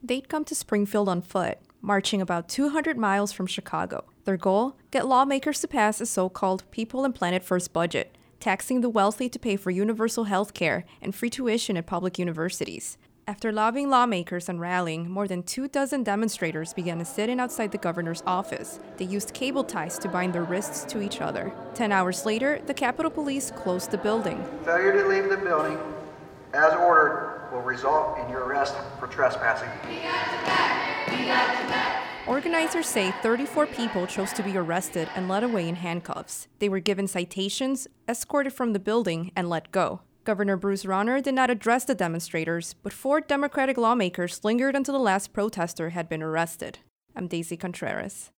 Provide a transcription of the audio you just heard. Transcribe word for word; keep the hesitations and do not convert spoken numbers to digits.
They'd come to Springfield on foot, marching about two hundred miles from Chicago. Their goal? Get lawmakers to pass a so-called People and Planet First budget, taxing the wealthy to pay for universal health care and free tuition at public universities. After lobbying lawmakers and rallying, more than two dozen demonstrators began to sit in outside the governor's office. They used cable ties to bind their wrists to each other. Ten hours later, the Capitol Police closed the building. Failure to leave the building, as ordered, will result in your arrest for trespassing. Organizers say thirty-four people chose to be arrested and led away in handcuffs. They were given citations, escorted from the building, and let go. Governor Bruce Rauner did not address the demonstrators, but four Democratic lawmakers lingered until the last protester had been arrested. I'm Daisy Contreras.